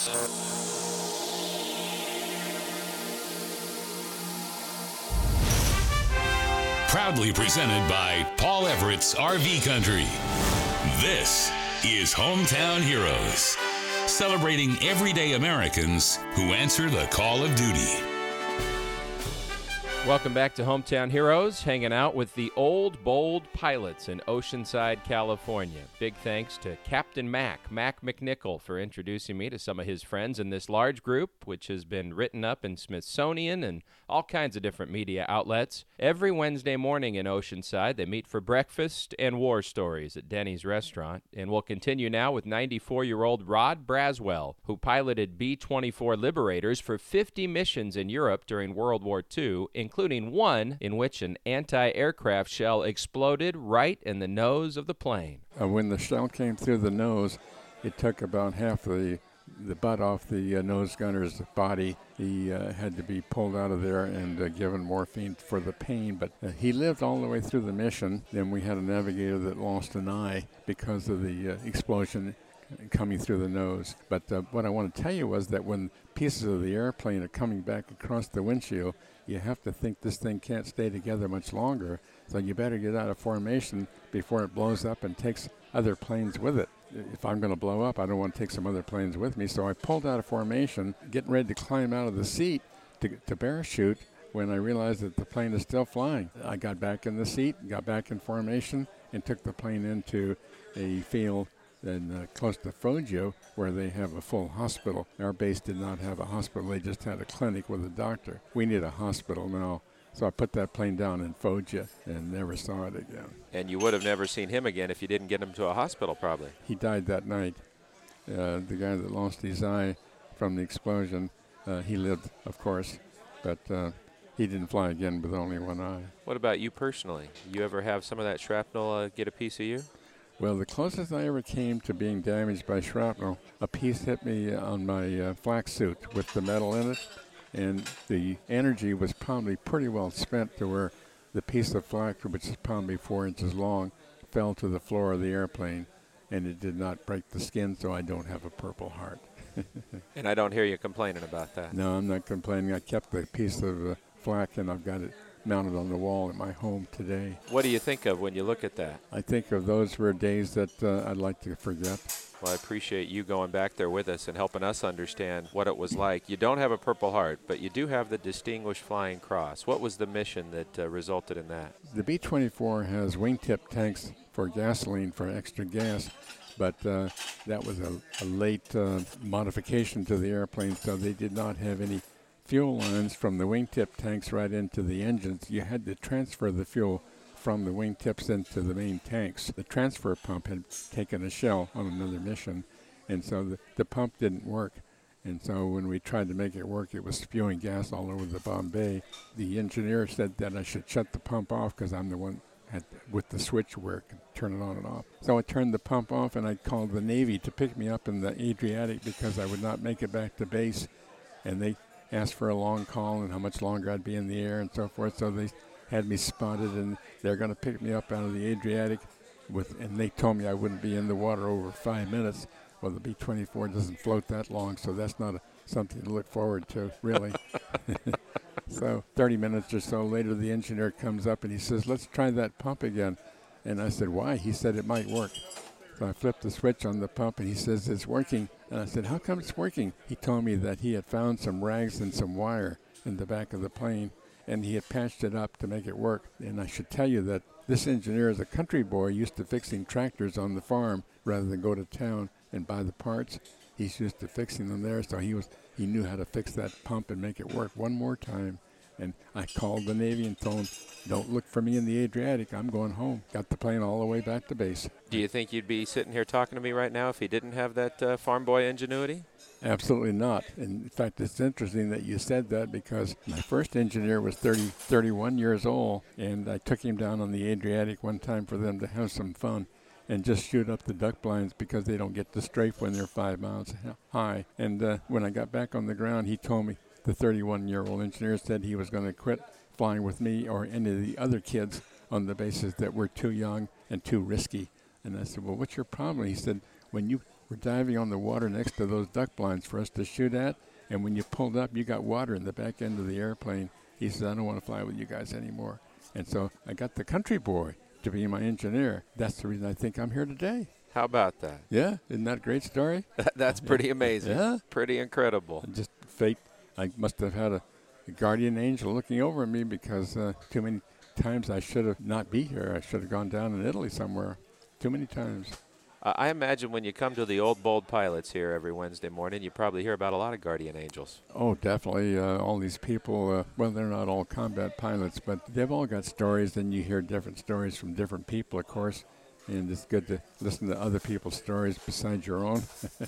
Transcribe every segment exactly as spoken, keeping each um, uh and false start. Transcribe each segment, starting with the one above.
Proudly presented by Paul Everett's R V Country. This is Hometown Heroes, celebrating everyday Americans who answer the call of duty. Welcome back to Hometown Heroes, hanging out with the Old Bold Pilots in Oceanside, California. Big thanks to Captain Mac, Mac McNichol, for introducing me to some of his friends in this large group, which has been written up in Smithsonian and all kinds of different media outlets. Every Wednesday morning in Oceanside, they meet for breakfast and war stories at Denny's restaurant. And we'll continue now with ninety-four-year-old Rod Braswell, who piloted B twenty-four Liberators for fifty missions in Europe during World War Two, including one in which an anti-aircraft shell exploded right in the nose of the plane. Uh, when the shell came through the nose, it took about half the the butt off the uh, nose gunner's body. He uh, had to be pulled out of there and uh, given morphine for the pain, but uh, he lived all the way through the mission. Then we had a navigator that lost an eye because of the uh, explosion coming through the nose. But uh, what I want to tell you was that when pieces of the airplane are coming back across the windshield, you have to think this thing can't stay together much longer, so you better get out of formation before it blows up and takes other planes with it. If I'm going to blow up, I don't want to take some other planes with me, so I pulled out of formation, getting ready to climb out of the seat to, to parachute when I realized that the plane is still flying. I got back in the seat, got back in formation, and took the plane into a field and uh, close to Foggia, where they have a full hospital. Our base did not have a hospital. They just had a clinic with a doctor. We need a hospital now. So I put that plane down in Foggia and never saw it again. And you would have never seen him again if you didn't get him to a hospital, probably. He died that night. Uh, the guy that lost his eye from the explosion, uh, he lived, of course, but uh, he didn't fly again with only one eye. What about you personally? You ever have some of that shrapnel uh, get a piece of you? Well, the closest I ever came to being damaged by shrapnel, a piece hit me on my uh, flak suit with the metal in it, and the energy was probably pretty well spent to where the piece of flak, which is probably four inches long, fell to the floor of the airplane, and it did not break the skin, so I don't have a Purple Heart. And I don't hear you complaining about that. No, I'm not complaining. I kept the piece of uh, flak, and I've got it mounted on the wall at my home today. What do you think of when you look at that? I think of those were days that uh, I'd like to forget. Well, I appreciate you going back there with us and helping us understand what it was like. You don't have a Purple Heart, but you do have the Distinguished Flying Cross. What was the mission that uh, resulted in that? The B twenty-four has wingtip tanks for gasoline, for extra gas, but uh, that was a, a late uh, modification to the airplane, so they did not have any fuel lines from the wingtip tanks right into the engines. You had to transfer the fuel from the wingtips into the main tanks. The transfer pump had taken a shell on another mission, and so the, the pump didn't work. And so when we tried to make it work, it was spewing gas all over the Bombay. The engineer said that I should shut the pump off because I'm the one had, with the switch where it could turn it on and off. So I turned the pump off, and I called the Navy to pick me up in the Adriatic because I would not make it back to base. And they asked for a long call and how much longer I'd be in the air and so forth. So they had me spotted, and they're going to pick me up out of the Adriatic, with, and they told me I wouldn't be in the water over five minutes. Well, the B twenty-four doesn't float that long, so that's not a, something to look forward to, really. So thirty minutes or so later, the engineer comes up, and he says, let's try that pump again. And I said, why? He said it might work. So I flipped the switch on the pump, and he says, it's working. And I said, how come it's working? He told me that he had found some rags and some wire in the back of the plane, and he had patched it up to make it work. And I should tell you that this engineer is a country boy used to fixing tractors on the farm rather than go to town and buy the parts. He's used to fixing them there, so he was he knew how to fix that pump and make it work one more time. And I called the Navy and told them, don't look for me in the Adriatic. I'm going home. Got the plane all the way back to base. Do you think you'd be sitting here talking to me right now if he didn't have that uh, farm boy ingenuity? Absolutely not. And in fact, it's interesting that you said that because my first engineer was thirty, thirty-one years old, and I took him down on the Adriatic one time for them to have some fun and just shoot up the duck blinds because they don't get to strafe when they're five miles high. And uh, when I got back on the ground, he told me, the thirty-one-year-old engineer said he was going to quit flying with me or any of the other kids on the basis that we're too young and too risky. And I said, well, what's your problem? He said, when you were diving on the water next to those duck blinds for us to shoot at. And when you pulled up, you got water in the back end of the airplane. He says, I don't want to fly with you guys anymore. And so I got the country boy to be my engineer. That's the reason I think I'm here today. How about that? Yeah, isn't that a great story? That's pretty amazing. Yeah. Pretty incredible. Just fate. I must have had a, a guardian angel looking over me because uh, too many times I should have not be here. I should have gone down in Italy somewhere. Too many times. Uh, I imagine when you come to the Old Bold Pilots here every Wednesday morning, you probably hear about a lot of guardian angels. Oh, definitely. Uh, all these people, uh, well, they're not all combat pilots, but they've all got stories, and you hear different stories from different people, of course, and it's good to listen to other people's stories besides your own.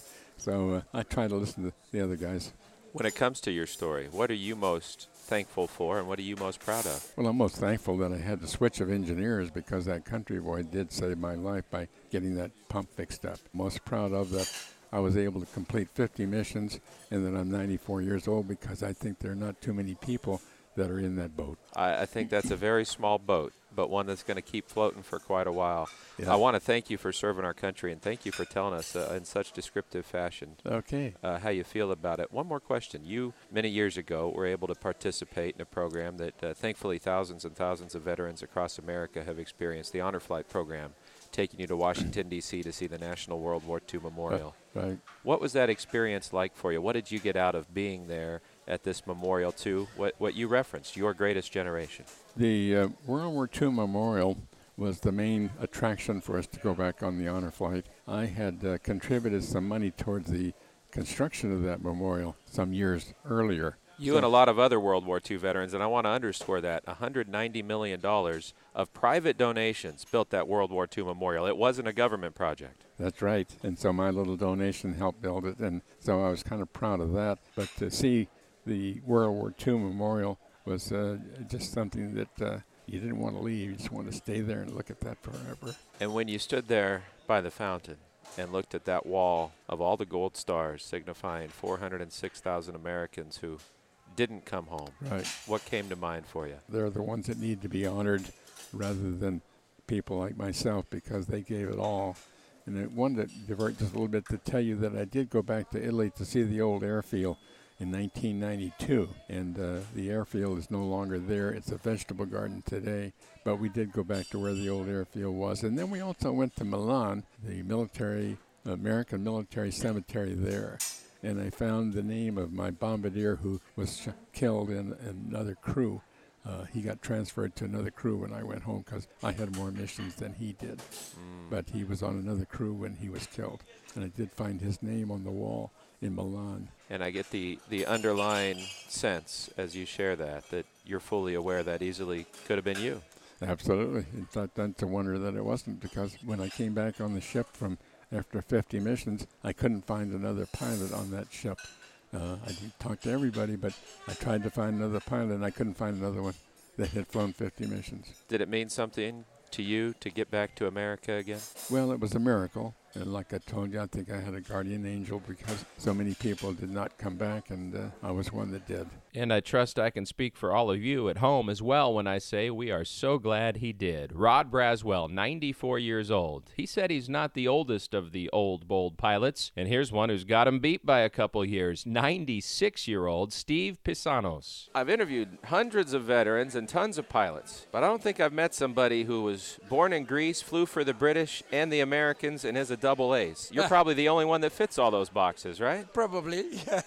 so uh, I try to listen to the other guys. When it comes to your story, what are you most thankful for, and what are you most proud of? Well, I'm most thankful that I had the switch of engineers because that country boy did save my life by getting that pump fixed up. Most proud of that I was able to complete fifty missions and that I'm ninety-four years old because I think there are not too many people that are in that boat. I, I think that's a very small boat, but one that's going to keep floating for quite a while. Yeah. I want to thank you for serving our country, and thank you for telling us uh, in such descriptive fashion Okay. uh, how you feel about it. One more question. You, many years ago, were able to participate in a program that uh, thankfully thousands and thousands of veterans across America have experienced, the Honor Flight program, taking you to Washington, D C to see the National World War Two Memorial. Uh, right. What was that experience like for you? What did you get out of being there at this memorial to what, what you referenced, your greatest generation? The uh, World War Two Memorial was the main attraction for us to go back on the honor flight. I had uh, contributed some money towards the construction of that memorial some years earlier. You So- and a lot of other World War Two veterans, and I want to underscore that, one hundred ninety million dollars of private donations built that World War Two memorial. It wasn't a government project. That's right. And so my little donation helped build it, and so I was kind of proud of that. But to see the World War Two Memorial was uh, just something that uh, you didn't want to leave. You just want to stay there and look at that forever. And when you stood there by the fountain and looked at that wall of all the gold stars signifying four hundred six thousand Americans who didn't come home, Right. what came to mind for you? They're the ones that need to be honored rather than people like myself because they gave it all. And I wanted to divert just a little bit to tell you that I did go back to Italy to see the old airfield in nineteen ninety-two, and uh, the airfield is no longer there. It's a vegetable garden today, but we did go back to where the old airfield was. And then we also went to Milan, the military, American military cemetery there, and I found the name of my bombardier who was sh- killed in, in another crew. Uh, he got transferred to another crew when I went home because I had more missions than he did. Mm. But he was on another crew when he was killed. And I did find his name on the wall in Milan. And I get the, the underlying sense as you share that, that you're fully aware that easily could have been you. Absolutely. It's not done to wonder that it wasn't because when I came back on the ship from after fifty missions, I couldn't find another pilot on that ship. Uh, I did talk to everybody, but I tried to find another pilot, and I couldn't find another one that had flown fifty missions. Did it mean something to you to get back to America again? Well, it was a miracle. And like I told you, I think I had a guardian angel because so many people did not come back, and uh, I was one that did. And I trust I can speak for all of you at home as well when I say we are so glad he did. Rod Braswell, ninety-four years old. He said he's not the oldest of the old, bold pilots. And here's one who's got him beat by a couple years, ninety-six-year-old Steve Pisanos. I've interviewed hundreds of veterans and tons of pilots, but I don't think I've met somebody who was born in Greece, flew for the British and the Americans, and has a double ace. You're probably the only one that fits all those boxes, right? Probably.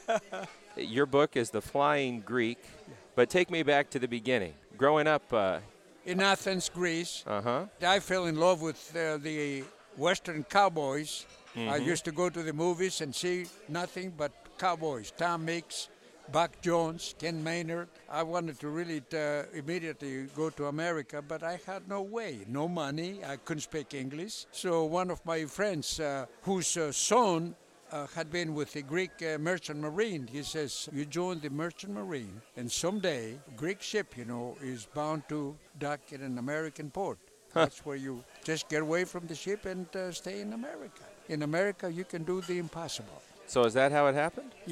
Your book is The Flying Greek, but take me back to the beginning. Growing up, uh In Athens, Greece, huh. I fell in love with uh, the Western cowboys. I used to go to the movies and see nothing but cowboys. Tom Mix, Buck Jones, Ken Maynard. I wanted to really uh, immediately go to America, but I had no way, no money. I couldn't speak English. So one of my friends, uh, whose uh, son uh, had been with the Greek uh, merchant marine, he says, you join the merchant marine, and someday, Greek ship, you know, is bound to dock in an American port. That's where you just get away from the ship and uh, stay in America. In America, you can do the impossible. So is that how it happened? Yeah.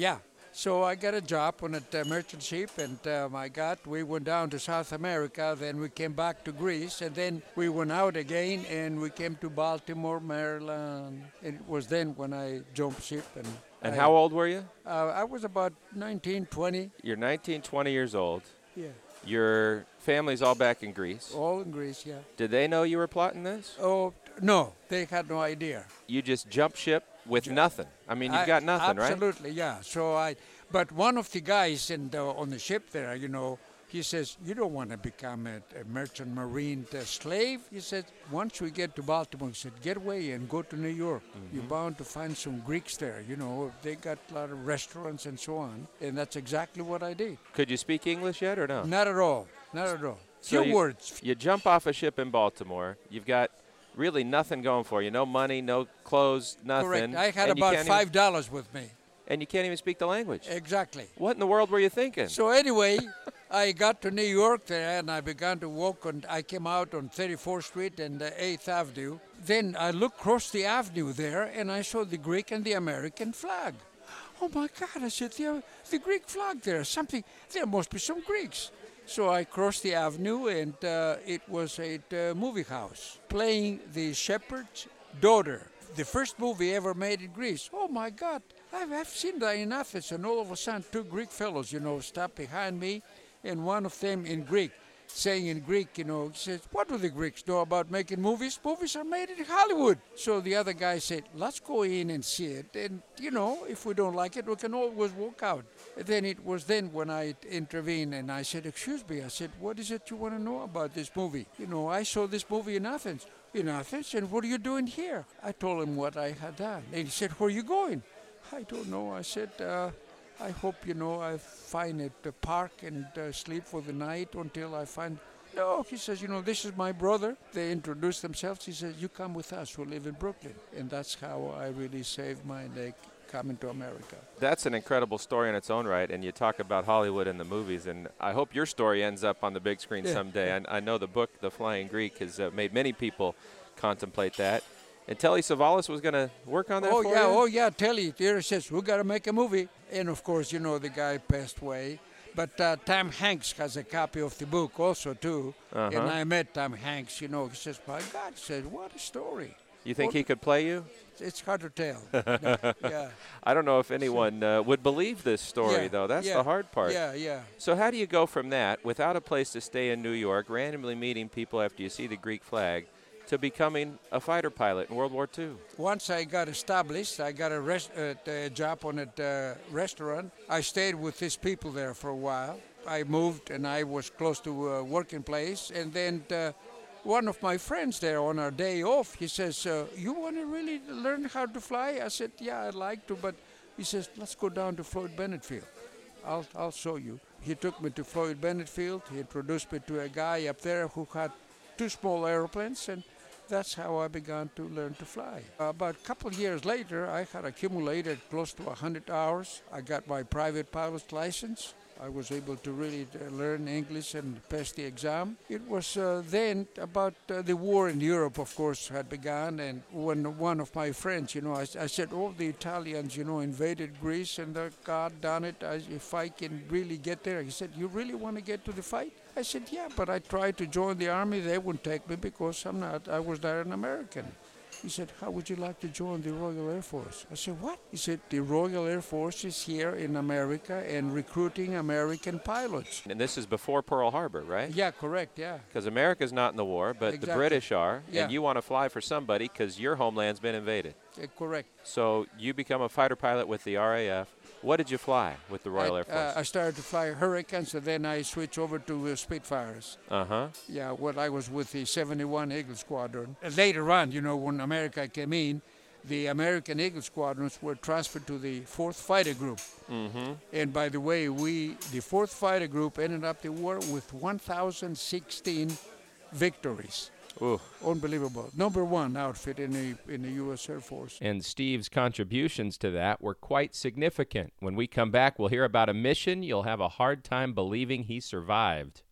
So I got a job on a uh, merchant ship, and um, I got, we went down to South America, then we came back to Greece, and then we went out again, and we came to Baltimore, Maryland. And it was then when I jumped ship. And And I, how old were you? Uh, I was about nineteen, twenty. You're nineteen, twenty years old. Yeah, Your family's all back in Greece. all in Greece, yeah. Did they know you were plotting this? Oh, no, they had no idea. You just jumped ship with nothing. I mean, you've I- got nothing, right? Absolutely, yeah. So I, but one of the guys in the, on the ship there, you know, he says, you don't want to become a, a merchant marine uh, slave. He said, once we get to Baltimore, he said, get away and go to New York. Mm-hmm. You're bound to find some Greeks there. You know, they got a lot of restaurants and so on. And that's exactly what I did. Could you speak English yet or no? Not at all. Not at all. So Few you, words. You jump off a ship in Baltimore. You've got really nothing going for you. No money, no clothes, nothing. Correct. I had and you about can't five dollars with me. Even, and you can't even speak the language. Exactly. What in the world were you thinking? So anyway, I got to New York there, and I began to walk on. I came out on thirty-fourth Street and uh, eighth Avenue. Then I looked across the avenue there, and I saw the Greek and the American flag. Oh my God! I said, the, the Greek flag there. Something. There must be some Greeks. So I crossed the avenue, and uh, it was a uh, movie house playing The Shepherd's Daughter, the first movie ever made in Greece. Oh my God! I've, I've seen that in Athens, and all of a sudden, two Greek fellows, you know, stopped behind me, and one of them in Greek, saying in Greek, you know, he says, what do the Greeks know about making movies? Movies are made in Hollywood. So the other guy said, let's go in and see it. And, you know, if we don't like it, we can always walk out. And then it was then when I intervened, and I said, excuse me. I said, what is it you want to know about this movie? You know, I saw this movie in Athens. In Athens? And what are you doing here? I told him what I had done. And he said, where are you going? I don't know. I said, uh, I hope, you know, I find it a park and uh, sleep for the night until I find... No, he says, you know, this is my brother. They introduced themselves. He says, you come with us. We live in Brooklyn. And that's how I really saved my neck coming to America. That's an incredible story in its own right, and you talk about Hollywood and the movies, and I hope your story ends up on the big screen Yeah. someday. I, I know the book, The Flying Greek, has uh, made many people contemplate that. And Telly Savalas was going to work on that Oh, for yeah, you? oh, yeah, Telly. There says, we got to make a movie. And, of course, you know, the guy passed away. But uh, Tom Hanks has a copy of the book also, too. Uh-huh. And I met Tom Hanks, you know. He says, my God, he says, what a story. You think Well, he could play you? It's hard to tell. No, yeah. I don't know if anyone uh, would believe this story, Yeah, though. That's yeah, the hard part. Yeah, yeah. So how do you go from that, without a place to stay in New York, randomly meeting people after you see the Greek flag, to becoming a fighter pilot in World War Two? Once I got established, I got a, rest, uh, a job on a uh, restaurant. I stayed with these people there for a while. I moved, and I was close to a working place. And then uh, one of my friends there on our day off, he says, uh, you want to really learn how to fly? I said, yeah, I'd like to. But he says, let's go down to Floyd Bennett Field. I'll, I'll show you. He took me to Floyd Bennett Field. He introduced me to a guy up there who had two small airplanes, and that's how I began to learn to fly. About a couple of years later, I had accumulated close to one hundred hours. I got my private pilot's license. I was able to really uh, learn English and pass the exam. It was uh, then about uh, the war in Europe, of course, had begun. And when one of my friends, you know, I, I said, all the Italians, you know, invaded Greece, and uh, God done it, I, if I can really get there. He said, you really want to get to the fight? I said, yeah, but I tried to join the army. They wouldn't take me because I'm not, I was not an American. He said, how would you like to join the Royal Air Force? I said, what? He said, the Royal Air Force is here in America and recruiting American pilots. And this is before Pearl Harbor, right? Yeah, correct, yeah. Because America's not in the war, but the Exactly. British are, Yeah. and you want to fly for somebody because your homeland's been invaded. Yeah, correct. So you become a fighter pilot with the R A F. What did you fly with the Royal I, Air Force? uh, I started to fly Hurricanes, and then I switched over to uh, Spitfires. Uh-huh. Yeah, well, I was with the seventy-one Eagle Squadron. And later on, you know, when America came in, the American Eagle Squadrons were transferred to the fourth Fighter Group. Mm-hmm. And by the way, we, the fourth Fighter Group, ended up the war with one thousand sixteen victories. Ooh. Unbelievable. Number one outfit in the in the U S Air Force. And Steve's contributions to that were quite significant. When we come back, we'll hear about a mission you'll have a hard time believing he survived.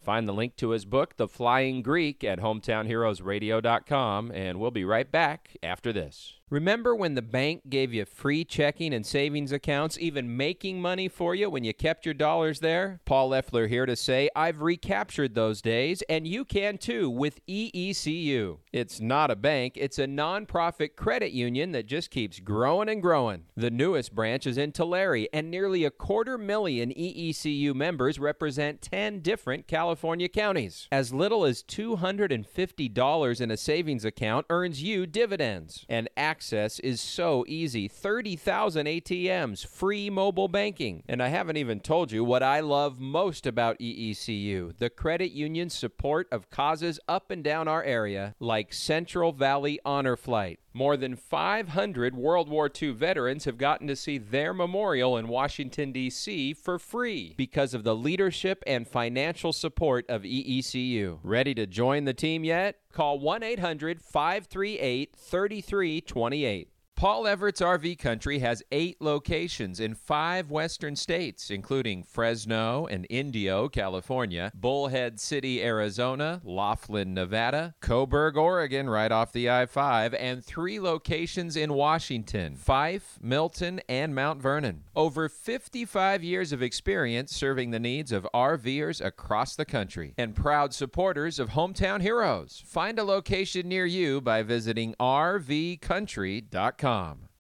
Find the link to his book, The Flying Greek, at hometown heroes radio dot com, and we'll be right back after this. Remember when the bank gave you free checking and savings accounts, even making money for you when you kept your dollars there? Paul Leffler here to say I've recaptured those days, and you can too with E E C U. It's not a bank, it's a nonprofit credit union that just keeps growing and growing. The newest branch is in Tulare, and nearly a quarter million E E C U members represent ten different California counties. As little as two hundred fifty dollars in a savings account earns you dividends. And access is so easy. thirty thousand A T Ms, free mobile banking. And I haven't even told you what I love most about E E C U, the credit union's support of causes up and down our area, like Central Valley Honor Flight. More than five hundred World War Two veterans have gotten to see their memorial in Washington, D C for free because of the leadership and financial support of E E C U. Ready to join the team yet? Call one eight hundred, five three eight, three three two eight. Paul Everett's R V Country has eight locations in five western states, including Fresno and Indio, California, Bullhead City, Arizona, Laughlin, Nevada, Coburg, Oregon, right off the I five, and three locations in Washington, Fife, Milton, and Mount Vernon. Over fifty-five years of experience serving the needs of RVers across the country, and proud supporters of Hometown Heroes. Find a location near you by visiting R V country dot com.